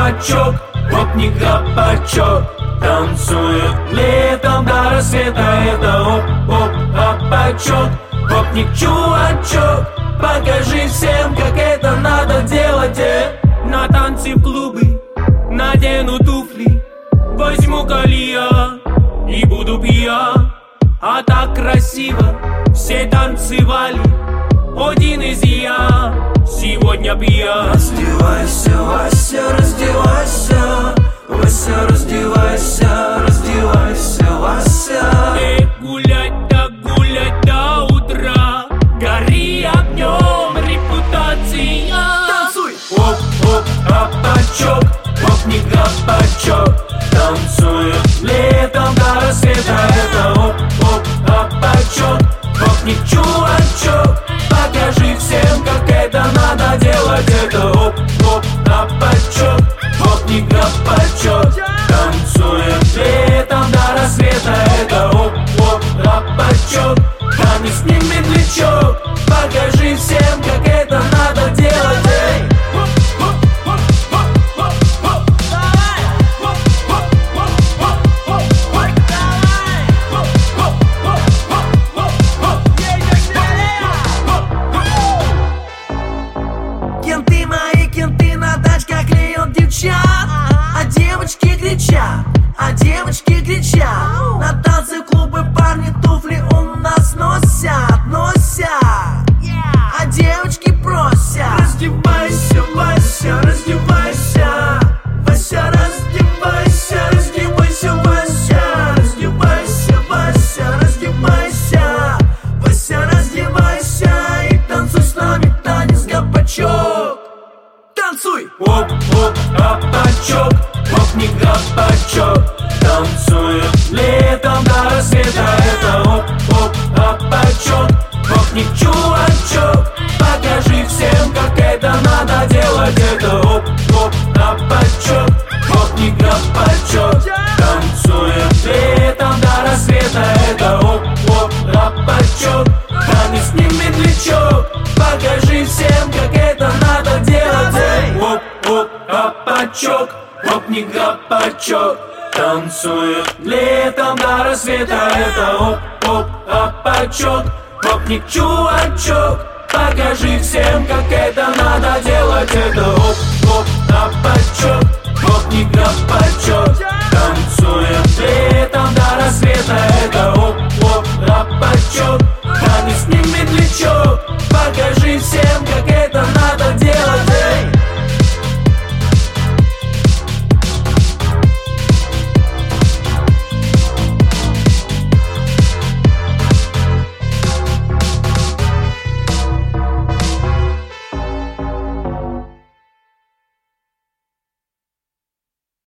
гопачок, оп-не гопачок. Танцует летом до рассвета, это оп-оп гопачок, оп-не чувачок. Покажи всем, как это надо делать. На танцы в клубы надену туфли, возьму калия и буду пьян. А так красиво все танцевали, один из я сегодня пьян. Раздевайся, Вася, раздевайся, Вася, раздевайся, раздевайся, Вася. Гулять до утра, гори огнем репутация. Танцуй! Оп-оп, гопачок, оп-не гопачок. Танцует летом до рассвета, это оп-оп гопачок, оп-не чувачок. Покажи всем, как это надо делать. Это оп-оп гопачок, оп-не гопачок. Танцует летом до рассвета, это оп-оп гопачок. Да не сними плечок, покажи всем, как это надо делать. Кенты мои, кенты на тачках клеят девчат, а девочки кричат. На танцы клубы парни туфли у нас носят. А девочки просят: раздевайся, Вася, раздевайся, Вася, раздевайся, раздевайся, Вася, раздевайся, Вася, раздевайся, Вася, раздевайся и танцуй с нами танец гопачок. Танцуй! Оп-оп гопачок, оп-не гопачок. Танцует летом до рассвета, это оп-оп гопачок, оп-не чувачок. Покажи всем, как это надо делать. Это оп-оп гопачок, оп-не гопачок. Танцует летом до рассвета, это оп-оп гопачок. Да не сними плечок, покажи всем, как это надо делать. Оп-оп гопачок, оп-не гопачок. Танцует летом до рассвета, это оп-оп гопачок, оп-не чувачок. Покажи всем, как это надо делать. Это оп-оп гопачок, оп-не гопачок. Танцует летом до рассвета, это оп